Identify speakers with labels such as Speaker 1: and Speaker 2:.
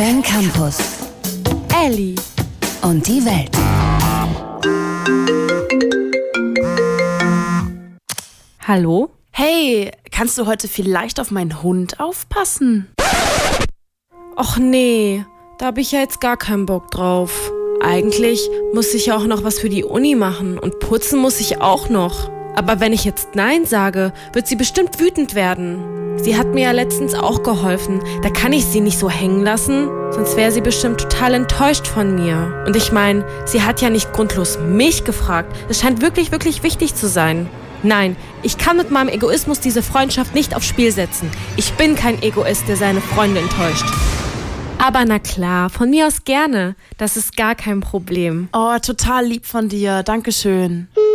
Speaker 1: Köln Campus.
Speaker 2: Elli
Speaker 1: und die Welt.
Speaker 2: Hallo?
Speaker 3: Hey, kannst du heute vielleicht auf meinen Hund aufpassen?
Speaker 2: Och nee, da habe ich ja jetzt gar keinen Bock drauf. Eigentlich muss ich ja auch noch was für die Uni machen und putzen muss ich auch noch. Aber wenn ich jetzt Nein sage, wird sie bestimmt wütend werden. Sie hat mir ja letztens auch geholfen. Da kann ich sie nicht so hängen lassen, sonst wäre sie bestimmt total enttäuscht von mir. Und ich meine, sie hat ja nicht grundlos mich gefragt. Es scheint wirklich, wirklich wichtig zu sein. Nein, ich kann mit meinem Egoismus diese Freundschaft nicht aufs Spiel setzen. Ich bin kein Egoist, der seine Freunde enttäuscht. Aber na klar, von mir aus gerne. Das ist gar kein Problem.
Speaker 3: Oh, total lieb von dir. Dankeschön.